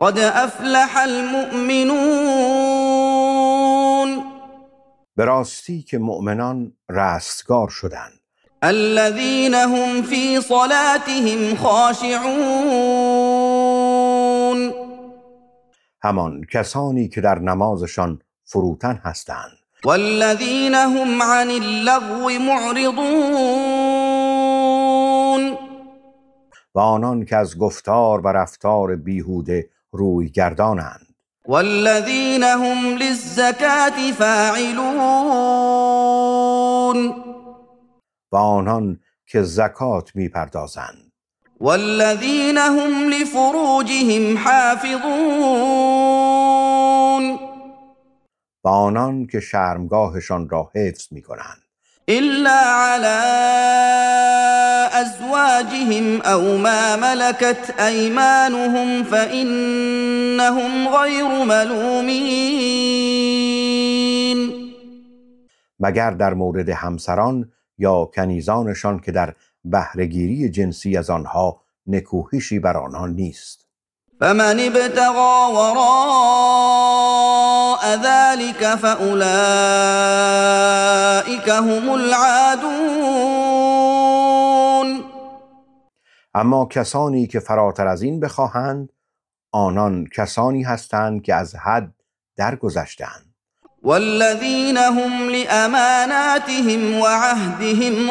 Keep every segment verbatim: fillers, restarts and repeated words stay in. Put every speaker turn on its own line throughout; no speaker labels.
قد افلح المؤمنون.
به راستی که مؤمنان رستگار شدند.
الذين هم في صلاتهم خاشعون.
همان کسانی که در نمازشان فروتن هستند.
والذين هم عن اللغو معرضون.
و آنان که از گفتار و رفتار بیهوده روی گردانند.
والذين هم للزكاة فاعلون.
و آنان که زکات می‌پردازند.
والذين هم لفروجهم حافظون.
و آنان که شرمگاهشان را حفظ می‌کنند.
إلا على أزواجهم أو ما ملكت أيمانهم فإنهم غير ملومين.
مگر در مورد همسران یا کنیزانشان که در بهره‌گیری جنسی از آنها نکوهشی بر آنان نیست.
فمن ابتغى وراء ذلك فأولئك هم العادون.
اما کسانی که فراتر از این بخواهند آنان کسانی هستند که از حد درگذشتند.
والذين هم لأماناتهم وعهدهم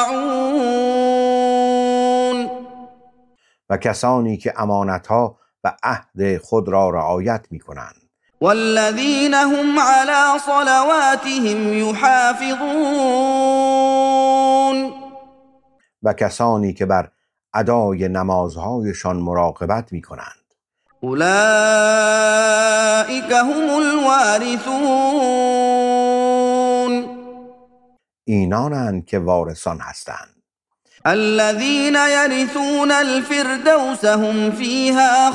راعون.
و کسانی که امانتها و عهد خود را رعایت می کنند.
والذين هم على صلواتهم يحافظون.
و کسانی که بر ادای نمازهایشان مراقبت می کنند.
اولئک هم الوارثون.
اینانند که وارثان هستند.
الذين يرثون الفردوس هم فيها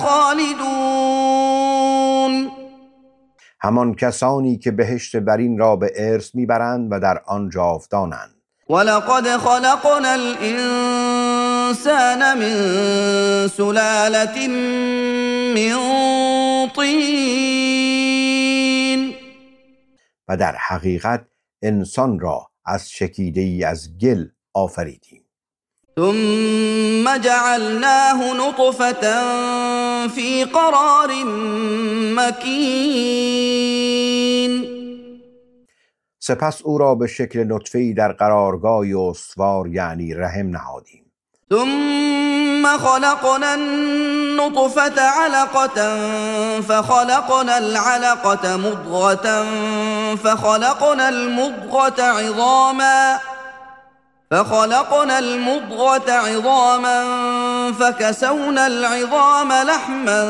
خالدون.
همان کسانی که بهشت برین را به ارث میبرند و در آن جاودانند.
ولقد خلقنا الانسان من سلالة من طین.
و در حقیقت انسان را از شکیده‌ای از گل آفریدیم.
ثم جعلناه نطفة في قرار مكين.
سپس او را به شکل نطفه‌ای در قرارگاهی استوار یعنی رحم نهادیم.
ثم خلقنا النطفة علقة فخلقنا العلقة مضغة فخلقنا المضغة عظاما فخلقنا المضغة عظاما فكسونا العظام لحما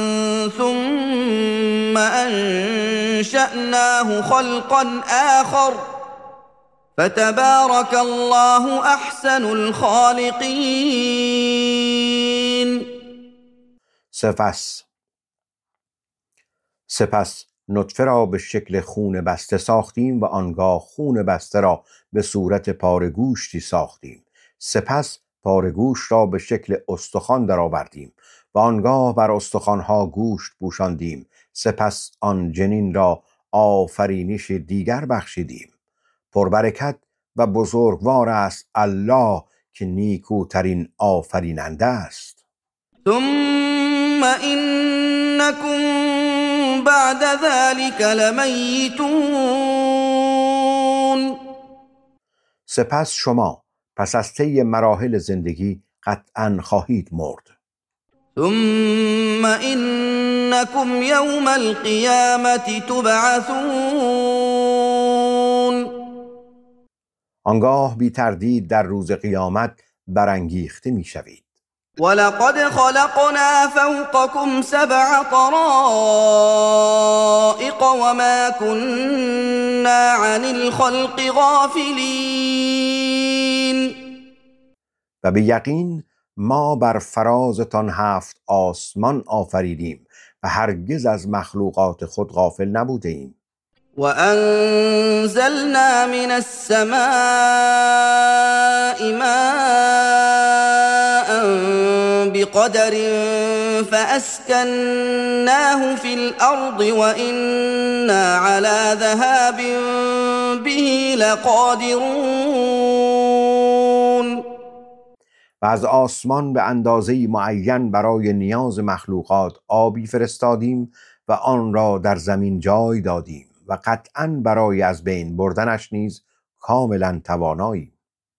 ثم أنشأناه خلقا آخر فتبارك الله أحسن الخالقين.
سپس سپس نطفه را به شکل خون بسته ساختیم و آنگاه خون بسته را به صورت پاره گوشتی ساختیم. سپس پاره گوشت را به شکل استخوان درآوردیم و آنگاه بر استخوانها گوشت پوشاندیم. سپس آن جنین را آفرینش دیگر بخشیدیم. پربرکت و بزرگوار است الله که نیکوترین آفریننده است.
ثم إنكم بعد ذلك لمیتون.
سپس شما پس از طی مراحل زندگی قطعاً خواهید مرد.
ثم إنكم يوم القيامة تبعثون.
آنگاه بی تردید در روز قیامت برانگیخته می شوید.
ولقد خلقنا فوقكم سبع طرائق وما كنا عن الخلق غافلين.
و به یقین ما بر فرازتان هفت آسمان آفریدیم و هرگز از مخلوقات خود غافل نبوده ایم.
وأنزلنا من السماء ماء بقدر فأسكناه في الأرض وإنا على ذهاب به لقادرون.
و از آسمان به اندازه معین برای نیاز مخلوقات آبی فرستادیم و آن را در زمین جای دادیم و قطعاً برای از بین بردنش نیز کاملا تواناییم.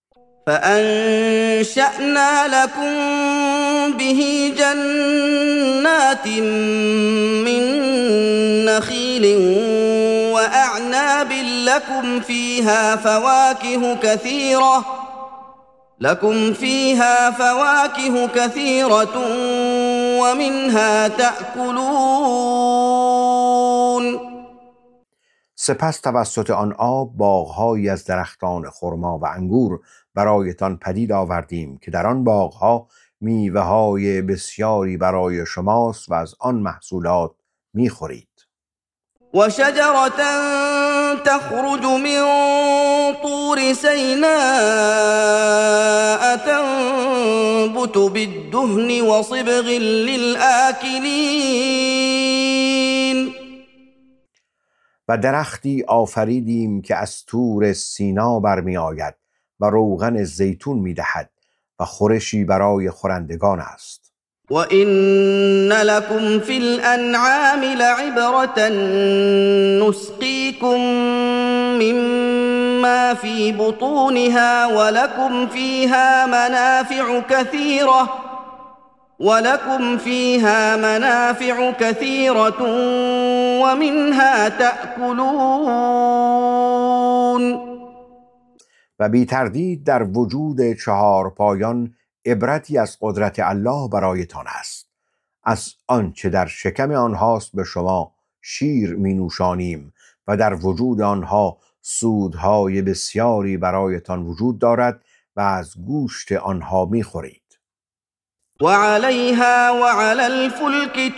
فأنشأنا لكم به جنات من نخيل وأعناب لكم فيها فواكه كثيرة لكم فيها فواكه كثيرة ومنها تأكلون.
سپس توسط آن آب باغ‌هایی از درختان خرما و انگور برایتان پدید آوردیم که در آن باغ‌ها میوه‌های بسیاری برای شماست و از آن محصولات می‌خورید.
و شجرة تخرج من طور سیناء تنبت بالدهن وصبغ للآكلین.
و درختی آفریدیم که از طور سینا برمی آید و روغن زیتون می دهد و خورشی برای خورندگان است.
و این لکم فی الانعام لعبرة نسقیکم مما فی بطونها ولکم فیها منافع كثيرة ولكم فيها منافع كثيرة ومنها تأكلون.
و بی تردید در وجود چهار پایان عبرتی از قدرت الله برایتان است. از آنچه در شکم آنهاست به شما شیر می نوشانیم و در وجود آنها سودهای بسیاری برایتان وجود دارد و از گوشت آنها می خورید.
وعليها وعلى الفلك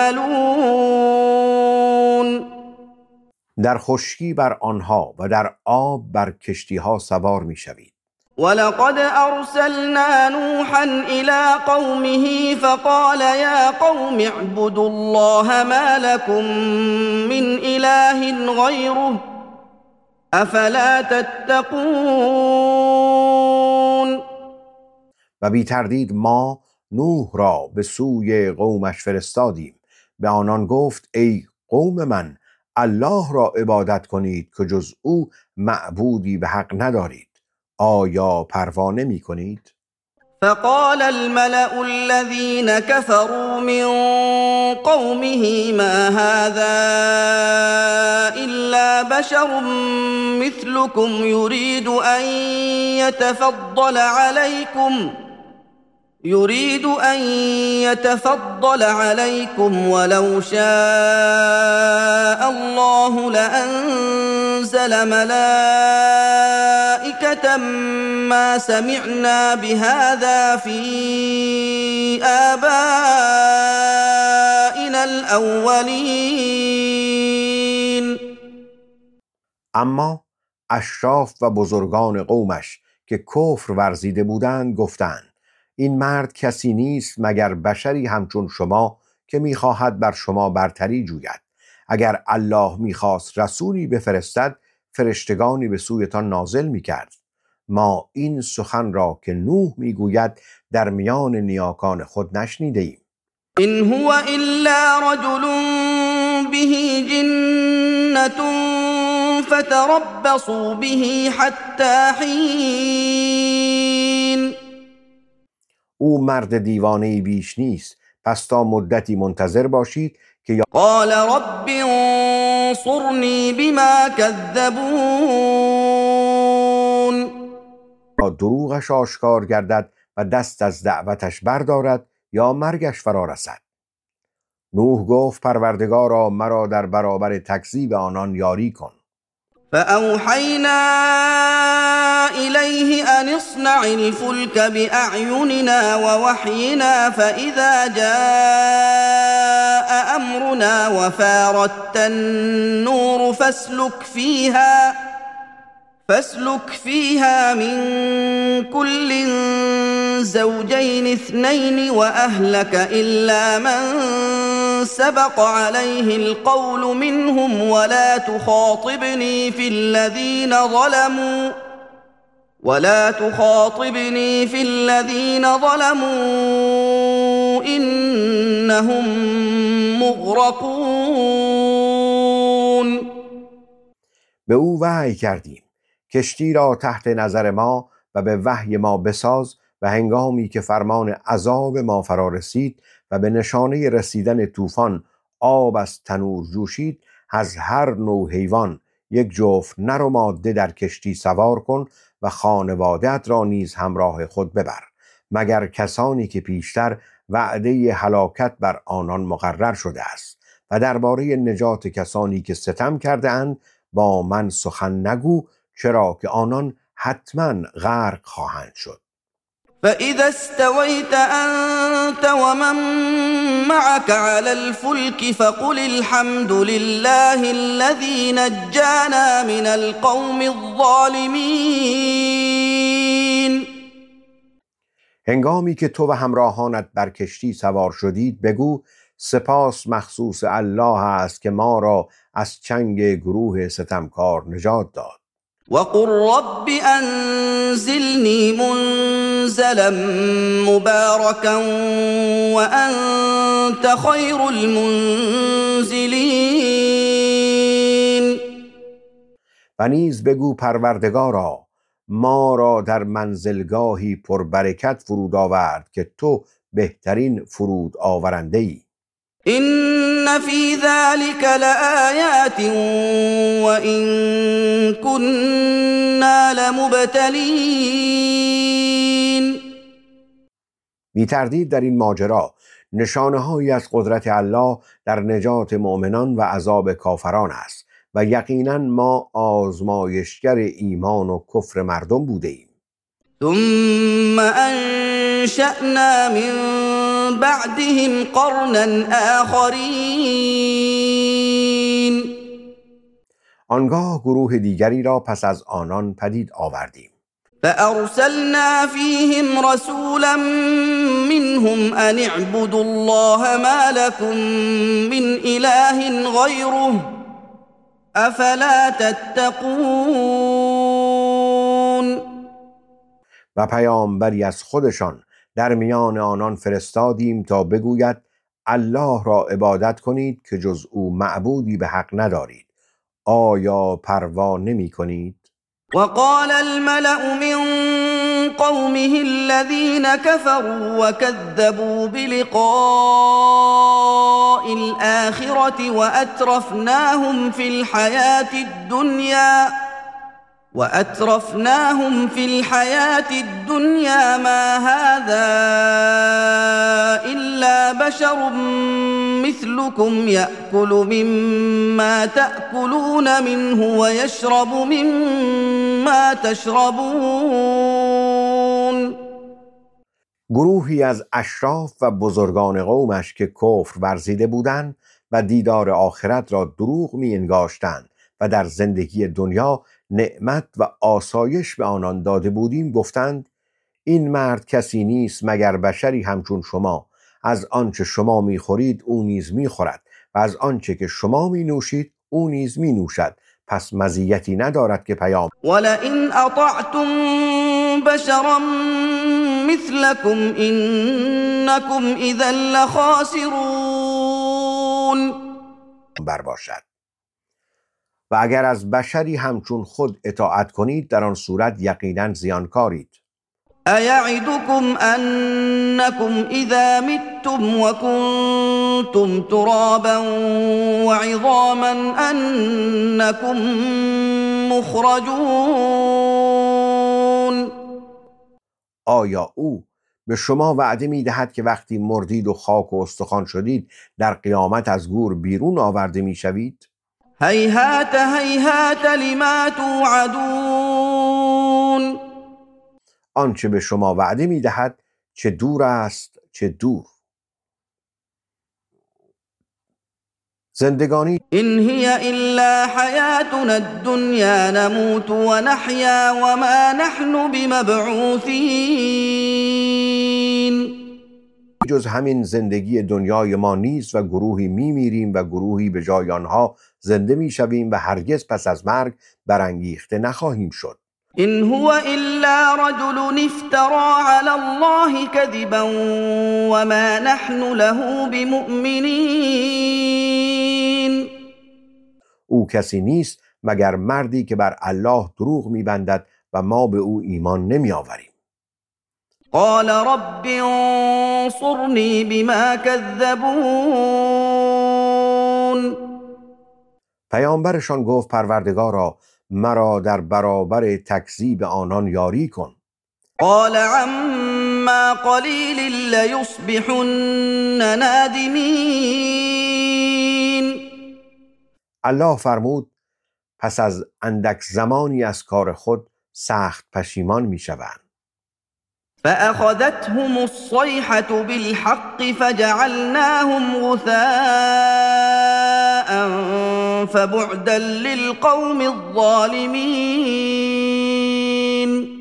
تحملون.
در خشکی بر آنها و در آب بر کشتیها سوار می شوید.
ولقد أرسلنا نوحا إلى قومه فقال يا قوم اعبدوا الله ما لكم من إله غيره أفلا تتقون.
و بی تردید ما نوح را به سوی قومش فرستادیم. به آنان گفت ای قوم من، الله را عبادت کنید که جز او معبودی به حق ندارید. آیا پروا نمی کنید؟
فقال الملأ الذين كفروا من قومه ما هذا إلا بشر مثلكم يريد أن يتفضل عليكم يريد أن يتفضل عليكم ولو شاء الله لأنزل ملائكة ما سمعنا بهذا في آبائنا الأولين.
اما اشراف و بزرگان قومش که کفر ورزیده بودند گفتند این مرد کسی نیست مگر بشری همچون شما که میخواهد بر شما برتری جوید. اگر الله میخواست رسولی بفرستد فرشتگانی به سویتان نازل میکرد. ما این سخن را که نوح میگوید در میان نیاکان خود نشنیده ایم.
این هو الا رجل به جنة فتربصوا به حتی حین.
او مرد دیوانه‌ای بیش نیست، پس تا مدتی منتظر باشید که یا
قال رب انصرنی بما کذبون.
دروغش آشکار گردد و دست از دعوتش بردارد یا مرگش فرا رسد. نوح گفت پروردگارا مرا در برابر تکذیب آنان یاری کن.
فأوحينا إليه أن اصنع الفلك بأعيننا ووحينا فإذا جاء أمرنا وفارت النور فاسلك فيها فاسلك فيها من كل زوجين اثنين وأهلك إلا من سبق عليه القول منهم ولا تخاطبني في الذين ظلموا ولا تخاطبني في الذين ظلموا إنهم مغرقون.
به او وحی کردیم کشتی را تحت نظر ما و به وحی ما بساز و هنگامی که فرمان عذاب ما فرا رسید و به نشانه رسیدن طوفان آب از تنور جوشید، از هر نوع حیوان یک جفت نر و ماده در کشتی سوار کن و خانواده‌ات را نیز همراه خود ببر، مگر کسانی که پیشتر وعده هلاکت بر آنان مقرر شده است. و درباره نجات کسانی که ستم کرده اند با من سخن نگو، چرا که آنان حتما غرق خواهند شد.
فإذا استويت أنت ومن معك على الفلك فقل الحمد لله الذي نجانا من القوم الظالمين.
هنگامی که تو و همراهانت بر کشتی سوار شدید بگو سپاس مخصوص الله است که ما را از چنگ گروه ستمکار نجات داد.
وقل رب أنزلني منزلا مباركا وأنت خير المنزلين.
و نیز بگو پروردگارا ما را در منزلگاهی پربرکت فرود آورد که تو بهترین فرود آورنده ای.
إن في ذلك لآيات وإن كنا لمبتلين.
بی تردید در این ماجرا نشانه‌هایی از قدرت الله در نجات مؤمنان و عذاب کافران است و یقینا ما آزمایشگر ایمان و کفر مردم بوده ایم.
ثم انشأنا من بعدهم قرنا آخرین.
آنگاه گروه دیگری را پس از آنان پدید آوردیم.
فأرسلنا فيهم رسولا منهم أن اعبدوا الله ما لكم من إله غيره أفلا تتقون.
و پیامبری از خودشان در میان آنان فرستادیم تا بگوید الله را عبادت کنید که جز او معبودی به حق ندارید. آیا پروا نمی کنید؟
وقال الملأ من قومه الذين كفروا وكذبوا بلقاء الآخرة وأترفناهم في الحياة الدنيا وأترفناهم في الحياة الدنيا ما هذا إلا بشر مثلكم يأكل مما تأكلون منه ويشرب مما تشربون.
گروهی از اشراف و بزرگان قومش که کفر ورزیده بودند و دیدار آخرت را دروغ می انگاشتند و در زندگی دنیا نعمت و آسایش به آنان داده بودیم گفتند این مرد کسی نیست مگر بشری همچون شما، از آنچه شما میخورید او نیز میخورد و از آنچه که شما می نوشید او نیز می نوشد، پس مزیتی ندارد که پیام
ولئن اطعتم بشرا مثلكم انكم اذا لخاسرون
بر باشد. و اگر از بشری همچون خود اطاعت کنید در آن صورت یقینا زیانکارید.
أيعدكم أنكم إذا متم وكنتم ترابا وعظاما أنكم مخرجون.
آیا او به شما وعده می دهد که وقتی مردید و خاک و استخوان شدید در قیامت از گور بیرون آورده می شوید؟
هیهات هیهات لما توعدون.
آنچه به شما وعده می دهد چه دور است چه دور. زندگانی
این هی الا حیاتنا الدنیا نموت و نحیا و ما نحن بمبعوثین.
جز همین زندگی دنیای ما نیست و گروهی میمیریم و گروهی به جای آنها زنده میشویم و هرگز پس از مرگ برانگیخته نخواهیم شد.
إن هو إلا رجل افترى على الله كذبا وما نحن له بمؤمنين.
او کسی نیست مگر مردی که بر الله دروغ میبندد و ما به او ایمان نمی آوریم.
قال رب انصرني بما كذبون.
پیامبرشان گفت پروردگارا مرا در برابر تکذیب آنان یاری کن.
قال عما قلیل لیصبحن نادمین.
الله فرمود پس از اندک زمانی از کار خود سخت پشیمان می شوند.
فأخذتهم الصيحة بالحق فجعلناهم غثاء فبعدا للقوم الظالمين.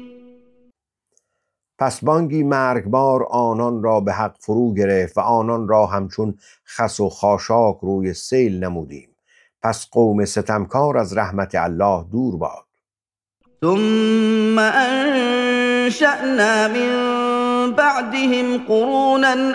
پس بانگی مرگبار آنان را به حق فرو گرفت و آنان را همچون خس و خاشاک روی سیل نمودیم. پس قوم ستمکار از رحمت الله دور باد.
ثم انشأنا من بعدهم قرونا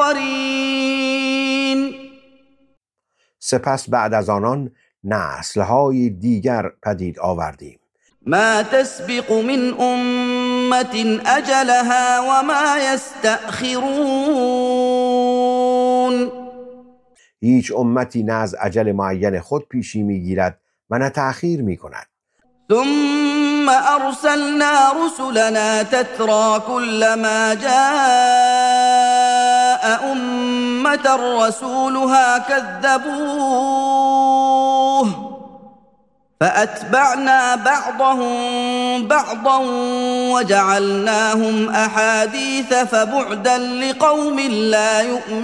آخرین.
سپس بعد از آنان نسل‌های دیگر پدید آوردیم.
ما تسبق من امة اجلها وما یستأخرون.
هیچ امتی نه از اجل معین خود پیشی میگیرد و نه تأخیر میکند.
ثم ارسلنا رسلنا تترى كلما جاء امة رسولها كذبوه فأتبعنا بعضهم بعضا وجعلناهم أحاديث فبعدا لقوم لا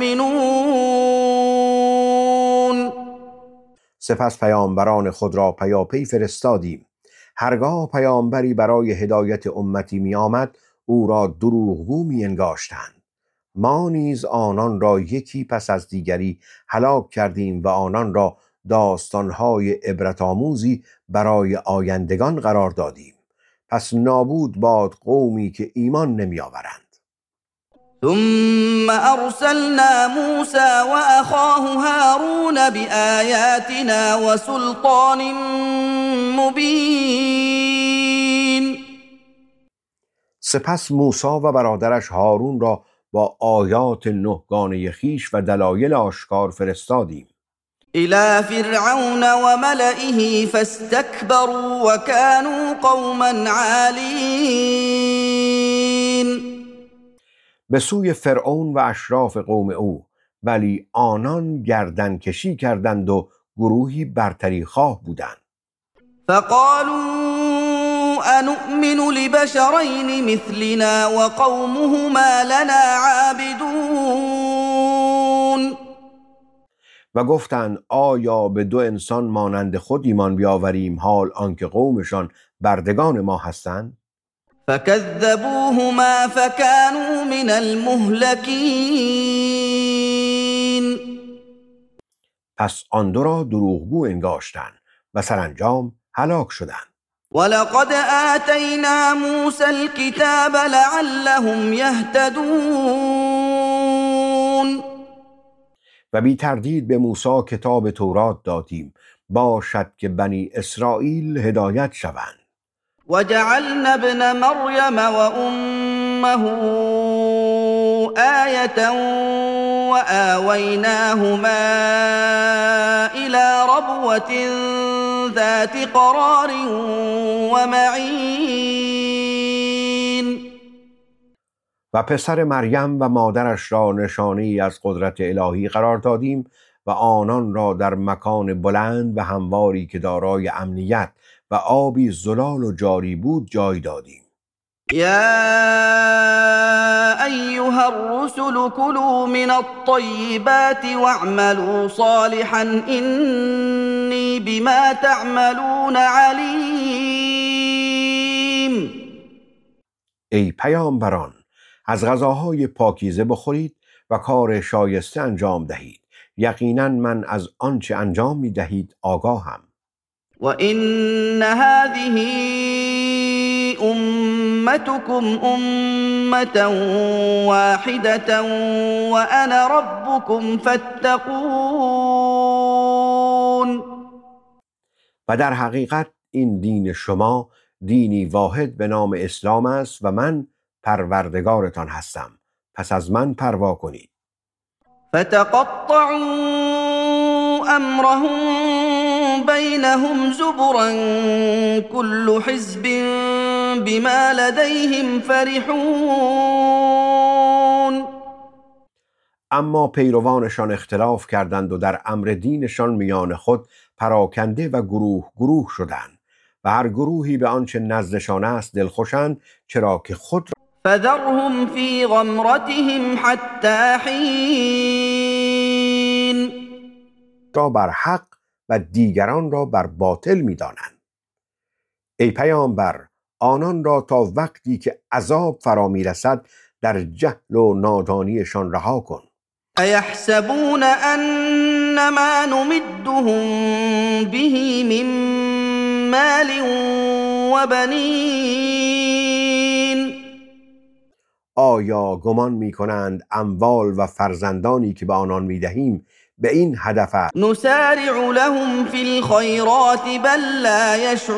يؤمنون.
سپس پیامبران خود را پیاپی فرستادیم. هرگاه پیامبری برای هدایت امتی می آمد او را دروغگو می انگاشتند. ما نیز آنان را یکی پس از دیگری هلاک کردیم و آنان را داستانهای عبرت‌آموزی برای آیندگان قرار دادیم. پس نابود باد قومی که ایمان نمی آورند.
ثم ارسلنا موسى واخاه هارون بآياتنا وسلطان مبين.
سپس موسی و برادرش هارون را با آیات نهگانه خویش و دلایل آشکار فرستادیم.
إلى فرعون وملئه فاستكبروا وكانوا قوما عالين.
به سوی فرعون و اشراف قوم او، ولی آنان گردن کشی کردند و گروهی برتری خواه بودند.
فقالوا أنؤمن لبشرين مثلنا وقومهما لنا عابدون.
و گفتند آیا به دو انسان مانند خود ایمان بیاوریم حال آنکه قومشان بردگان ما هستند؟
فكذبوهما فكانوا من المهلكين.
پس آن دو را دروغگو انگاشتند و سرانجام هلاک شدند.
ولقد آتينا موسى الكتاب لعلهم يهتدون.
و بی تردید به موسی کتاب تورات دادیم باشد که بنی اسرائیل هدایت شوند.
وجعلنا ابن مريم وأمه آية وآويناهما إلى ربوة ذات قرار ومعين.
و پسر مریم و مادرش را نشانه‌ای از قدرت الهی قرار دادیم و آنان را در مکان بلند و همواری که دارای امنیت و آبی زلال و جاری بود جای دادیم.
یا ایها الرسل كلوا من الطیبات واعملوا صالحا اینی بما تعملون علیم.
ای پیامبران از غذاهای پاکیزه بخورید و کار شایسته انجام دهید. یقینا من از آنچه انجام می دهید آگاهم.
وَإِنَّ هَٰذِهِ أُمَّتُكُمْ أُمَّةً وَاحِدَةً وَأَنَا رَبُّكُمْ فَاتَّقُونِ.
و در حقیقت این دین شما دینی واحد به نام اسلام است و من پروردگارتان هستم، پس از من پروا کنید.
فَتَقَطَّعُوا أَمْرَهُم بَيْنَهُمْ زُبُرًا كُلُّ حِزْبٍ بِمَا لَدَيْهِمْ فَرِحُونَ.
اما پیروانشان اختلاف کردند و در امر دینشان میان خود پراکنده و گروه گروه شدند و هر گروهی به آنچه نزدشان است دلخوشند، چرا که خود
فَذَرْهُمْ فِي غَمْرَتِهِمْ حَتَّىٰ حِینٍ.
را بر حق و دیگران را بر باطل می‌دانند. ای پیامبر، آنان را تا وقتی که عذاب فرا می‌رسد در جهل و نادانیشان رها کن.
أَیَحْسَبُونَ أَنَّمَا نُمِدُّهُم بِهِ مِن مَّالٍ وَبَنِینَ.
آیا گمان می‌کنند اموال و فرزندانی که به آنان می‌دهیم به این هدف است؟
نُسَارِعُ لَهُمْ فِی الْخَیرَاتِ بَل لَّا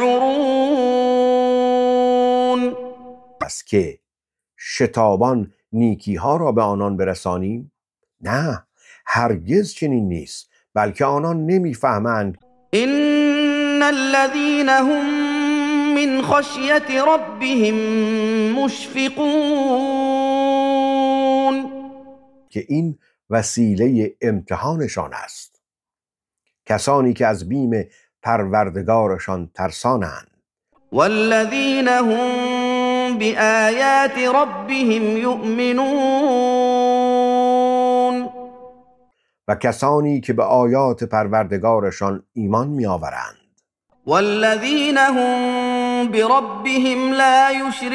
یَشْعُرُونَ.
پس که شتابان نیکی‌ها را به آنان برسانیم؟ نه، هرگز چنین نیست، بلکه آنان نمی‌فهمند.
إِنَّ الَّذِینَ هُم مِّنْ خَشْیَةِ رَبِّهِم مُشْفِقُونَ.
که این وسیله امتحانشان است. کسانی که از بیم پروردگارشان ترسانند.
وَالَّذِینَ هُم بِآیاتِ رَبِّهِمْ یُؤْمِنُونَ.
و کسانی که به آیات پروردگارشان ایمان می‌آورند.
وَالَّذِینَ هُم بِرَبِّهِمْ لَا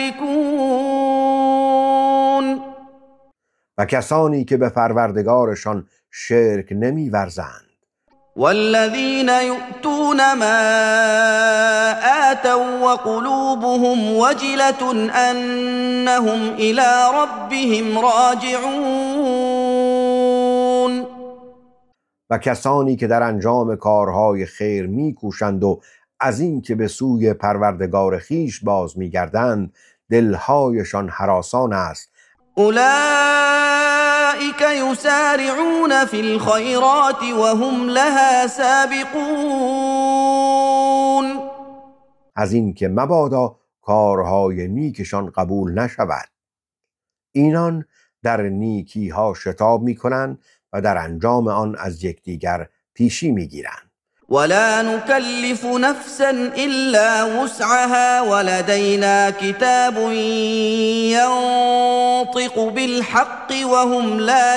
یُشْرِکُونَ.
و کسانی که به پروردگارشان شرک نمی‌ورزند.
وَالَّذِینَ یُؤْتُونَ ما آتَوا وَقُلُوبُهُمْ وَجِلَةٌ أَنَّهُمْ إِلَىٰ رَبِّهِمْ راجعون.
و کسانی که در انجام کارهای خیر می‌کوشند و از این که به سوی پروردگار خیش باز می‌گردند دلهایشان هراسان است.
أولئك یسارعون فی الخیرات وهم لها سابقون.
از این که مبادا کارهای نیکشان قبول نشود. اینان در نیکی‌ها شتاب می‌کنند و در انجام آن از یکدیگر پیشی می‌گیرند.
ولا نكلف نفسا إلا وسعها ولدينا كتاب ينطق بالحق وهم لا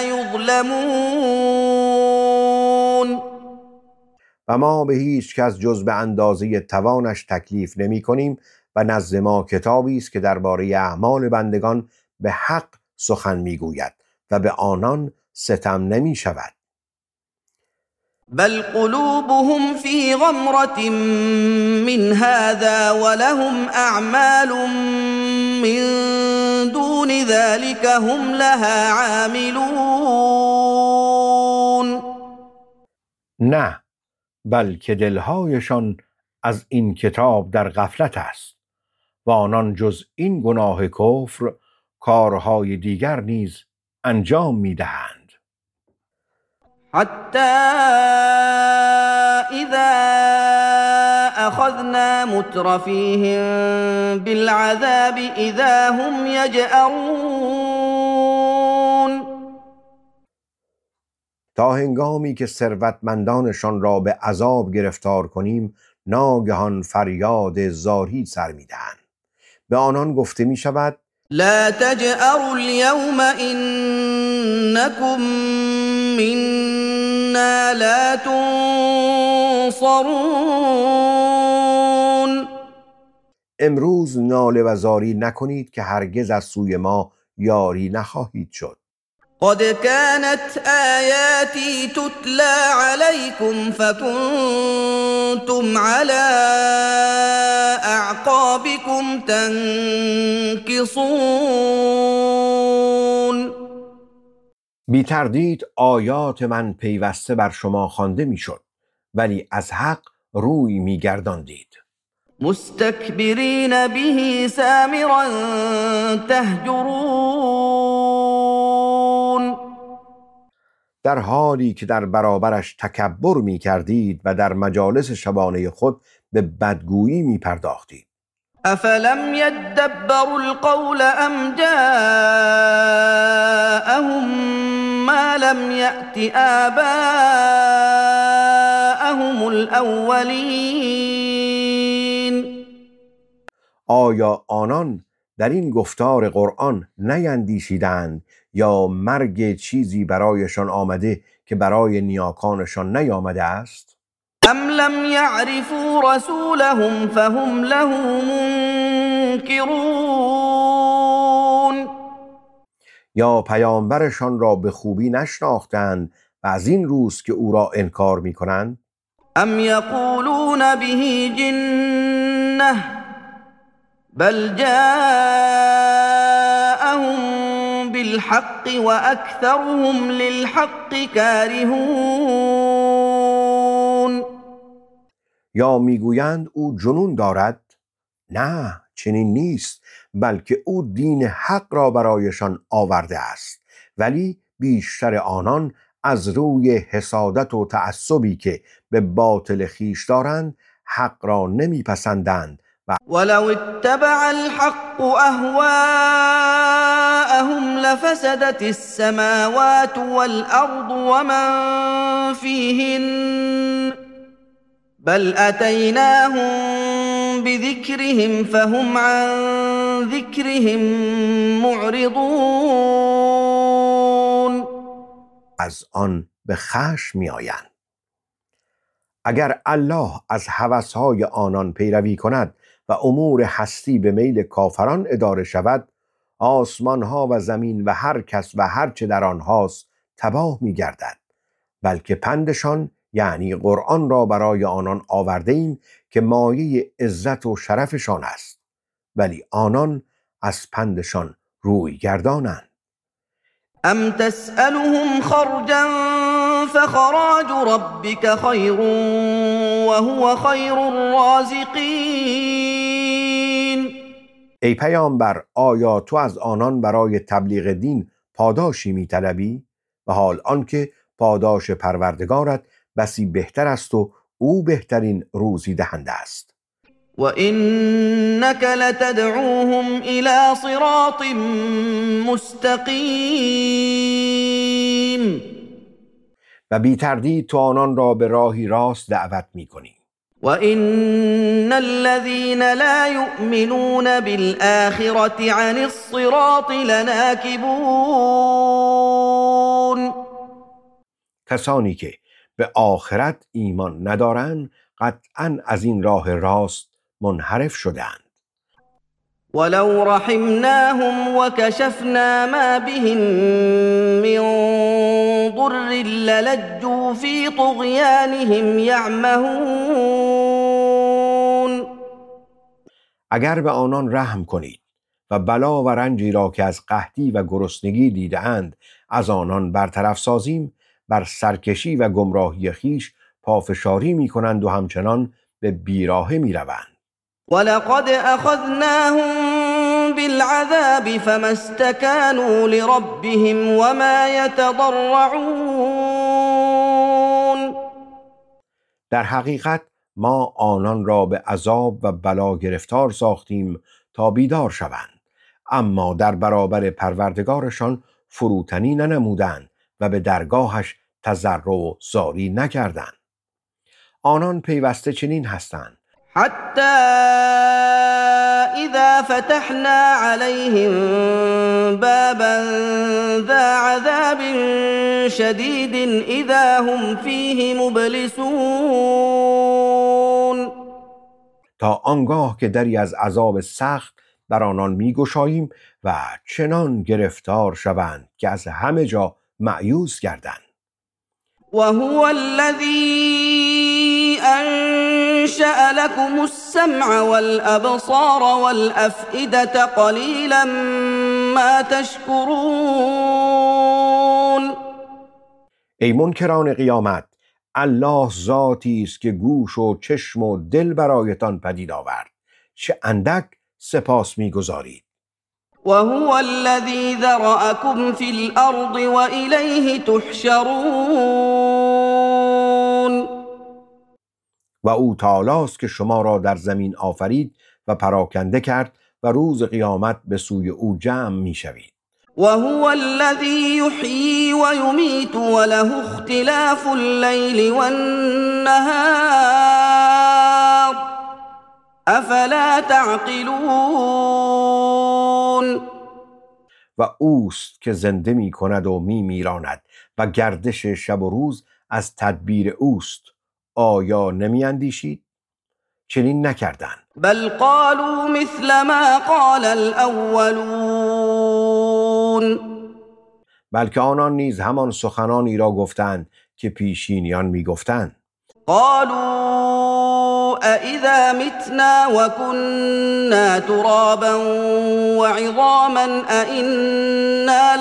يظلمون.
و ما به هیچ کس جز به اندازه توانش تکلیف نمی کنیم و نزد ما کتابی است که درباره اعمال بندگان به حق سخن می گوید و به آنان ستم نمی شود.
بل قلوبهم في غمرة من هذا ولهم أعمال من دون ذلك هم لها عاملون.
نه، بلکه دلهایشان از این کتاب در غفلت است و آنان جز این گناه کفر کارهای دیگر نیز انجام می دهند.
حتی اذا اخذنا مترفیهم بالعذاب اذا هم یجأرون.
تا هنگامی که ثروتمندانشان را به عذاب گرفتار کنیم ناگهان فریاد زاری سر می‌دهند. به آنان گفته می شود
لا تجأروا اليوم انکم منا لا تنصرون.
امروز ناله و زاری نکنید که هرگز از سوی ما یاری نخواهید شد.
قد كانت آياتي تتلى عليكم فكنتم على أعقابكم تنكصون.
بی تردید آیات من پیوسته بر شما خوانده میشد، ولی از حق روی میگرداندید.
مستكبرین به سامرا تهجرون.
در حالی که در برابرش تکبر می کردید و در مجالس شبانه خود به بدگویی می پرداختید.
افلم يدبروا القول ام جاءهم ما لم يأت آباءهم الاولین.
آیا آنان در این گفتار قرآن نیندیشیدند یا مرگ چیزی برایشان آمده که برای نیاکانشان نیامده است؟
ام لم يعرفوا رسولهم فهم له منكرون.
یا پیامبرشان را به خوبی نشناختند و از این روز که او را انکار می کنند؟
ام یقولون به جنة بل جاءهم بالحق واکثرهم للحق کارهون.
یا میگویند او جنون دارد؟ نه، چنین نیست، بلکه او دین حق را برایشان آورده است، ولی بیشتر آنان از روی حسادت و تعصبی که به باطل خویش دارند حق را نمیپسندند. و
ولو اتبع الحق اهواءهم لفسدت السماوات والارض ومن فيهن بل اتيناهم بذكرهم فهم عن ذكرهم معرضون.
از آن به خشم میآیند. اگر الله از هوسهای آنان پیروی کند و امور هستی به میل کافران اداره شود، آسمانها و زمین و هر کس و هر چه در آنهاست تباه می گردد. بلکه پندشان یعنی قرآن را برای آنان آورده ایم که مایه عزت و شرفشان است، ولی آنان از پندشان روی گردانند.
ام تسألهم خرجا فخراج ربك خير وهو خير الرازقین.
ای پیامبر، آیا تو از آنان برای تبلیغ دین پاداشی می‌طلبی؟ و حال آنکه پاداش پروردگارت بسی بهتر است و او بهترین روزی دهنده است.
و انک لتدعوهم الى صراط مستقیم.
و بی تردید تو آنان را به راهی راست دعوت می‌کنی.
و ان الذين لا يؤمنون بالآخرة عن الصراط لناكبون.
کسانی که به آخرت ایمان ندارند قطعاً از این راه راست منحرف شدند.
ولو رحمناهم وكشفنا ما بهم من ضر للجوا في طغيانهم يعمهون.
اگر به آنان رحم کنید و بلا و رنجی را که از قحطی و گرسنگی دیده‌اند از آنان برطرف سازیم، بر سرکشی و گمراهی خیش پافشاری می کنند و همچنان به بیراهه می روند.
ولقد اخذناهم بالعذاب فما استكانوا لربهم وما يتضرعون.
در حقیقت ما آنان را به عذاب و بلا گرفتار ساختیم تا بیدار شوند، اما در برابر پروردگارشان فروتنی ننمودند و به درگاهش تضرع و زاری نکردند. آنان پیوسته چنین هستند:
حتی اذا فتحنا عليهم بابا ذا عذاب شدید اذا هم فیه مبلسون.
تا آنگاه که دری از عذاب سخت بر آنان میگشاییم و چنان گرفتار شوند که از همه جا مأیوس گردند.
وهو الذي أنشأ لكم السمع والأبصار والأفئدة قليلا ما تشكرون.
ای منکران قیامت، الله ذاتی است که گوش و چشم و دل برایتان پدید آورد، چه اندک سپاس می‌گزارید.
وهو الذي ذرأكم في الأرض وإليه تحشرون.
و او تعالی است که شما را در زمین آفرید و پراکنده کرد و روز قیامت به سوی او جمع می‌شوید.
وهو الذي يحيي ويميت وله اختلاف الليل والنهار افلا تعقلون.
و اوست که زنده می کند و می میراند و گردش شب و روز از تدبیر اوست. آیا نمی اندیشید؟ چنین نکردند.
بل قالوا مثل ما قال الاولون.
بلکه آنان نیز همان سخنانی را گفتند که پیشینیان می گفتند.
قالوا أإذا متنا وكنا ترابا وعظاما أإنا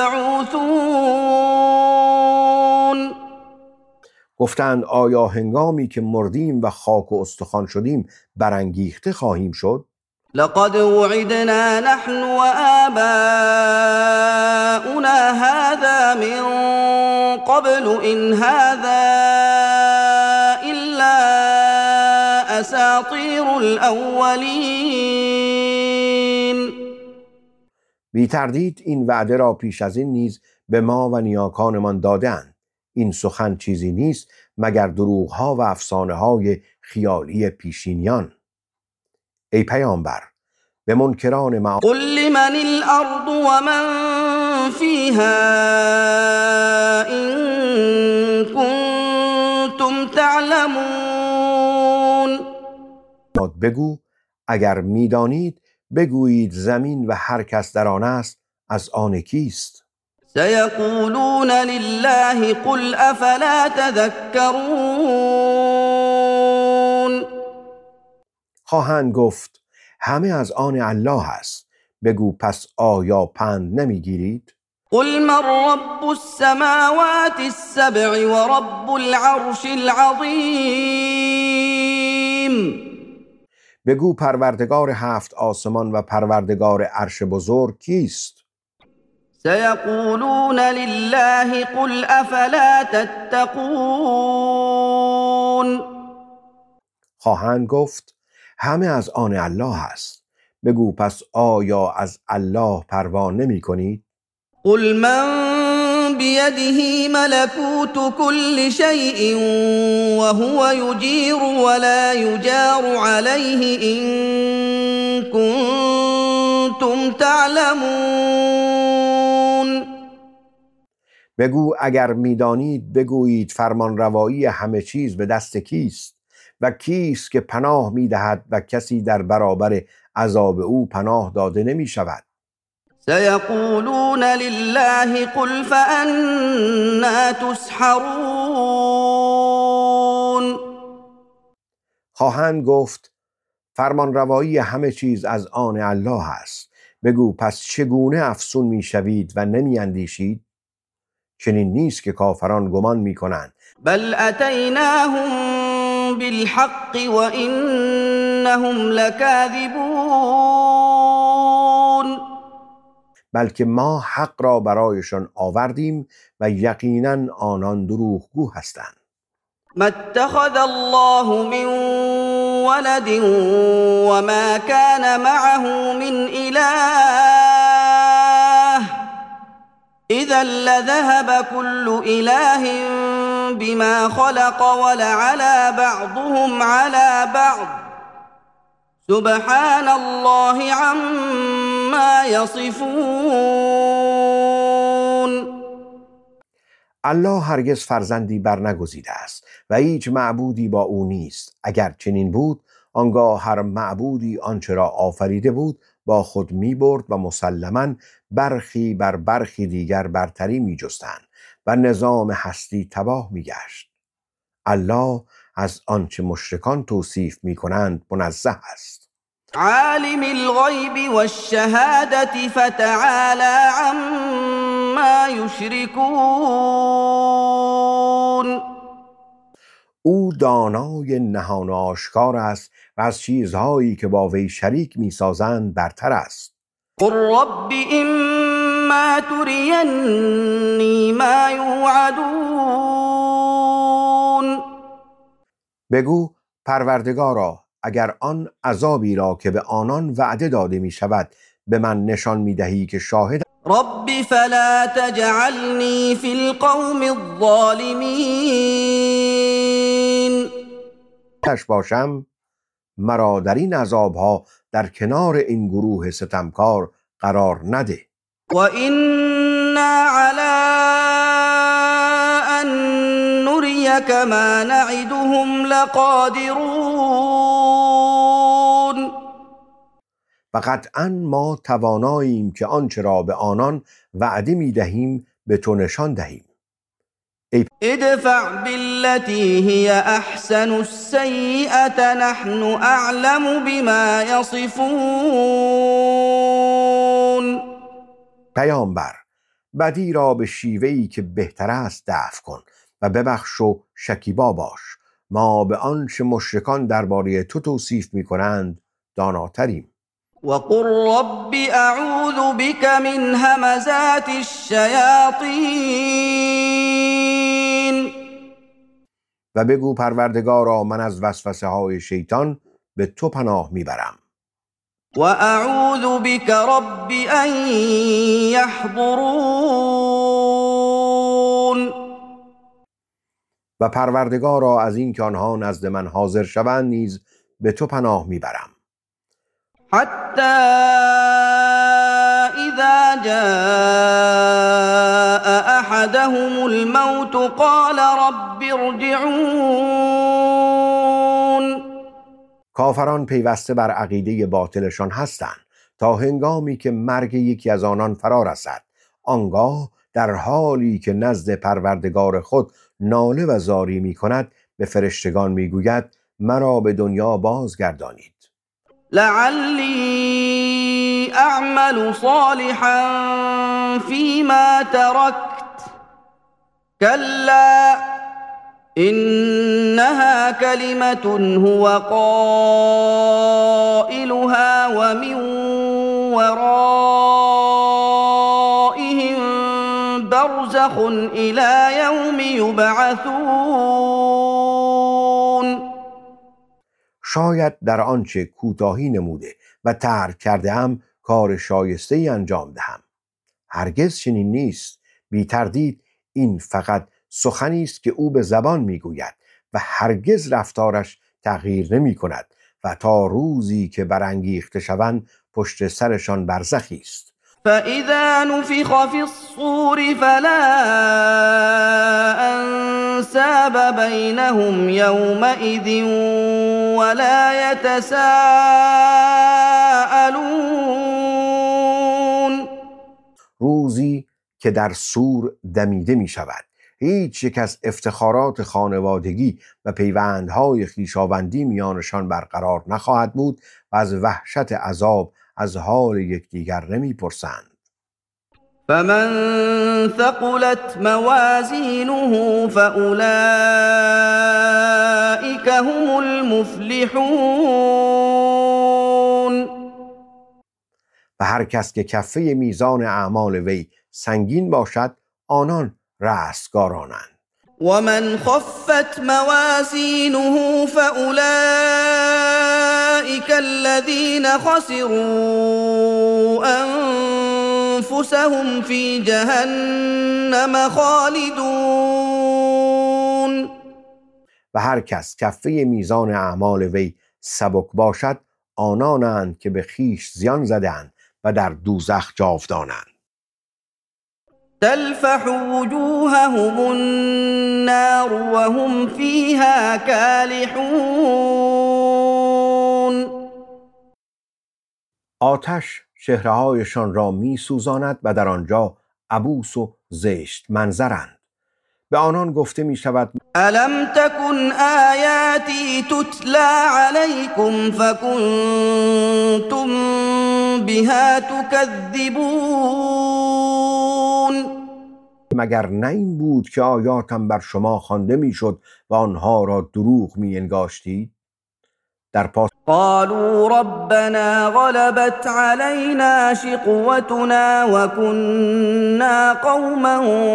لمبعوثون.
گفتند آیا هنگامی که مردیم و خاک و استخوان شدیم برانگیخته خواهیم شد؟
لقد وعدنا نحن وآباؤنا هذا من قبل إن هذا إلا أساطير الأولين.
بی تردید این وعده را پیش از این نیز به ما و نیاکانمان دادند. این سخن چیزی نیست مگر دروغ‌ها و افسانه‌های خیالی پیشینیان. ای پیامبر، به منکران ما
قل لمن الأرض ومن فيها إن كنتم تعلمون.
بگو اگر میدانید بگویید زمین و هر کس در آن است از آن کیست؟
سيقولون لله قل أفلا تذكرون.
خواهند گفت همه از آن الله است. بگو پس آیا پند نمیگیرید؟
قل من رب السماوات السبع ورب العرش العظيم.
بگو پروردگار هفت آسمان و پروردگار عرش بزرگ کیست؟
سيقولون لله قل أفلا تتقون.
خواهند گفت همه از آن الله است. بگو پس آیا از الله پروا نمی کنید؟
قل من بيده ملكوت كل شيء وهو يجير ولا يجار عليه إن كنتم تعلمون.
بگو اگر میدانید بگویید فرمان روایی همه چیز به دست کیست و کیست که پناه میدهد و کسی در برابر عذاب او پناه داده نمی شود.
سيقولون لله قل فأنا تسحرون.
خواهند گفت فرمان روایی همه چیز از آن الله است. بگو پس چگونه افسون می شوید و نمی اندیشید؟ چنین نیست که کافران گمان می کنند.
بل اتیناهم بالحق وانهم لکاذبون.
بلکه ما حق را برایشان آوردیم و یقینا آنان دروغگو هستند.
ما اتخذ الله من ولد وما كان معه من اله اذا لذهب كل اله بما خلق ولعلى بعضهم على بعض سبحان الله عما يصفون.
الله هرگز فرزندی برنگزیده است و هیچ معبودی با او نیست. اگر چنین بود آنگاه هر معبودی آنچه را آفریده بود با خود می برد و مسلماً برخی بر برخی دیگر برتری می جستند و نظام هستی تباه می گشت. الله از آنچه مشرکان توصیف می کنند منزه است.
عالم الغیب والشهادة فتعالى عما یشرکون.
او دانای نهان و آشکار است و از چیزهایی که با وی شریک می‌سازند برتر است.
قل رب اما ترینی ما یوعدون.
بگو پروردگارا اگر آن عذابی را که به آنان وعده داده می شود به من نشان می دهی که شاهد
رب فلا تجعلنی فی القوم الظالمین.
تش باشم مرا در این عذابها در کنار این گروه ستمکار قرار نده.
و اینا علی ان نریک ما نعدهم لقادرون.
و قطعا ما تواناییم که آنچه را به آنان وعده می دهیم به تو نشان دهیم.
ادفع بالتي هي احسن السیئة نحن اعلم بما یصفون.
پیامبر بدی را به شیوهی که بهتر است دفع کن و ببخش و شکیبا باش، ما به آنچه مشرکان درباره تو توصیف می کنند داناتریم.
وقل رب اعوذ بك من همزات الشیاطین.
و بگو پروردگارا من از وسوسه های شیطان به تو پناه میبرم.
و اعوذ بك رب ان یحضرون.
و پروردگارا از این که آنها نزد من حاضر شوند نیز به تو پناه میبرم.
حتی اذا جاء احدهم الموت قال رب ارجعون.
کافران پیوسته بر عقیده باطلشان هستند تا هنگامی که مرگ یکی از آنان فرا رسد، آنگاه در حالی که نزد پروردگار خود ناله و زاری می کند به فرشتگان می گوید مرا به دنیا بازگردانید
لعلی اعمل صالحا فيما تركت كلا انها كلمة هو قائلها ومن ورائهم برزخ الى يوم يبعثون.
شاید در آنچه کوتاهی نموده و ترک کرده ام کار شایسته ای انجام دهم. هرگز چنین نیست. بی تردید این فقط سخنی است که او به زبان میگوید و هرگز رفتارش تغییر نمی کند و تا روزی که برانگیخته شوند پشت سرشان برزخی است.
فإذا نفخ في الصور فلا أنساب بينهم يومئذ ولا يتساءلون.
روزی که در سور دمیده می شود هیچ یک از افتخارات خانوادگی و پیوندهای خویشاوندی میانشان برقرار نخواهد بود و از وحشت عذاب از حال یکدیگر نمی‌پرسند.
فمن ثقلت موازینه فاولئک هم المفلحون.
و هر کس که کفه میزان اعمال وی سنگین باشد آنان رستگارانند.
و من خفت موازینه فاولئک الذین خسروا انفسهم فی جهنم خالدون.
و هر کس کفه میزان اعمال وی سبک باشد آنانند که به خویش زیان زدند و در دوزخ جاودانند.
تلفح وجوههم النار وهم فيها كالحون.
آتش چهره‌هایشان را می سوزاند و در آنجا عبوس و زشت منظرند. به آنان گفته می شود
الم تکن آیاتی تتلا علیکم فکنتم بها تکذبون.
مگر نه این بود که آیاتم بر شما خوانده میشد و آنها را دروغ می انگاشتید؟ در پاس
قالوا ربنا غلبت علينا شقوتنا وكنا قوما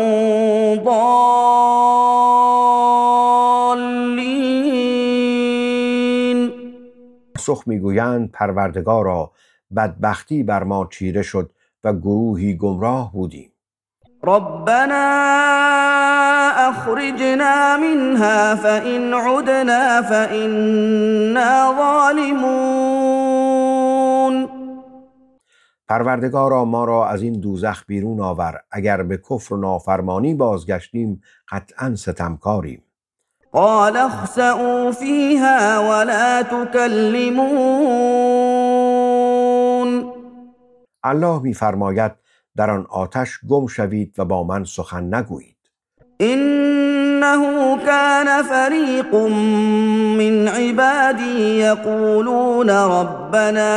ضالين.
پاسخ میگویند پروردگارا بدبختی بر ما چیره شد و گروهی گمراه بودیم.
ربنا اخرجنا منها فإن عدنا فإنا ظالمون.
پروردگارا ما را از این دوزخ بیرون آور، اگر به کفر و نافرمانی بازگشتیم قطعا ستمکاریم.
قال اخسئوا فيها ولا تكلمون.
الله میفرماید در آن آتش گم شوید و با من سخن نگویید.
انه كان فريق من عبادي يقولون ربنا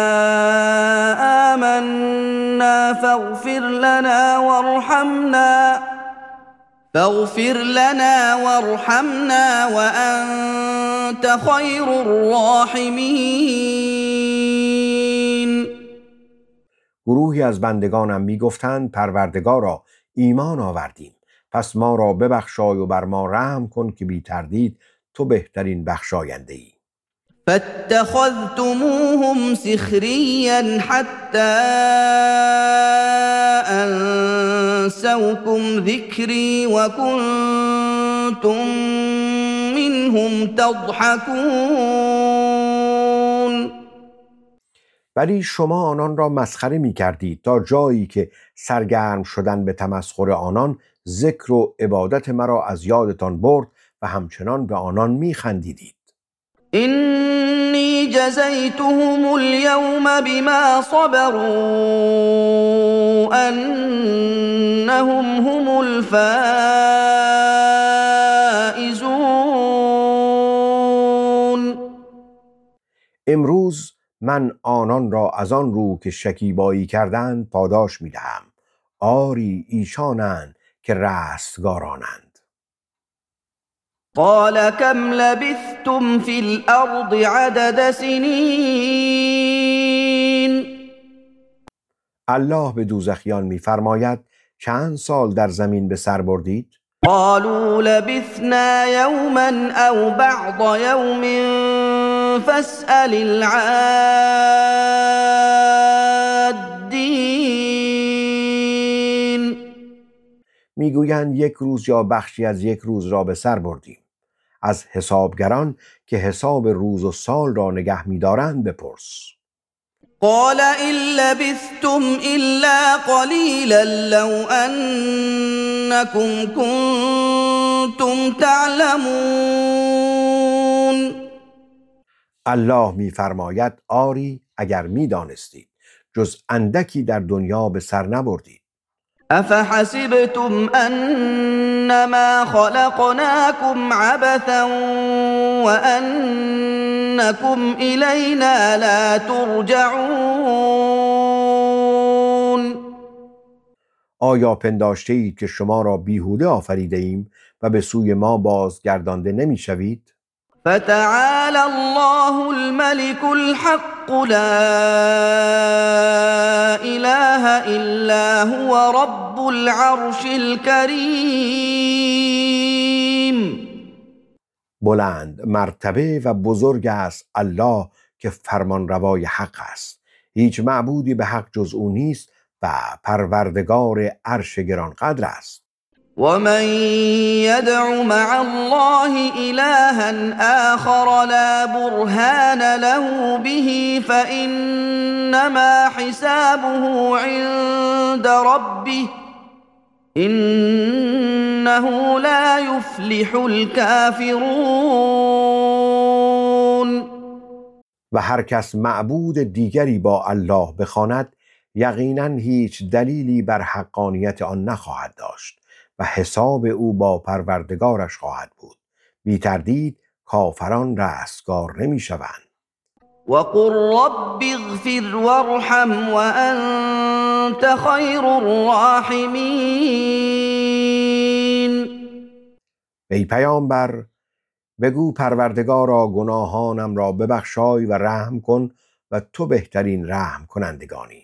آمنا فاغفر لنا وارحمنا فاغفر لنا وارحمنا وأنت خير الراحمين.
گروهی از بندگانم میگفتند پروردگارا ایمان آوردیم، پس ما را ببخشای و بر ما رحم کن که بی تردید تو بهترین بخشاینده ای.
فاتخذتموهم سخريا حتى أنسوكم ذكري وكنتم منهم تضحكون.
ولی شما آنان را مسخره می کردید تا جایی که سرگرم شدن به تمسخر آنان ذکر و عبادت مرا از یادتان برد و همچنان به آنان می خندیدید.
إني جزيتهم اليوم بما صبروا أنهم هم الفائزون.
امروز من آنان را از آن رو که شکیبایی کردند پاداش می دهم. آری ایشانند که رستگارانند.
قال كم لبثتم في الأرض عدد سنين.
الله به دوزخیان می‌فرماید چند سال در زمین به سر بردید؟
قالوا لبثنا يوما أو بعض يوم فاسأل العادين.
میگویند یک روز یا بخشی از یک روز را به سر بردیم. از حسابگران که حساب روز و سال را نگه می‌دارند بپرس.
قال إن لبثتم إلا قليلا لو أنكم كنتم تعلمون.
الله می‌فرماید آری اگر می‌دانستید جز اندکی در دنیا به سر نبردید.
أفحسبتم أنما خلقناكم عبثا وأنكم إلينا لا ترجعون.
آیا پنداشته اید که شما را بیهوده آفریده ایم و به سوی ما بازگردانده نمی شوید؟
فتعالى الله الملك الحق لا إله إلا هو رب العرش الكريم.
بلند مرتبه و بزرگ است الله که فرمان روای حق است. هیچ معبودی به حق جز او نیست و پروردگار عرش گرانقدر است.
ومن يدع مع الله إلها آخر لا برهان له به فإنما حسابه عند ربه إنه لا يفلح الكافرون.
و هر کس معبود دیگری با الله بخواند یقینا هیچ دلیلی بر حقانیت آن نخواهد داشت و حساب او با پروردگارش خواهد بود. بی تردید کافران رستگار نمی شوند.
وقل رب اغفر وارحم وأنت خیر الراحمین.
ای پیامبر بگو پروردگارا گناهانم را ببخشای و رحم کن و تو بهترین رحم کنندگانی.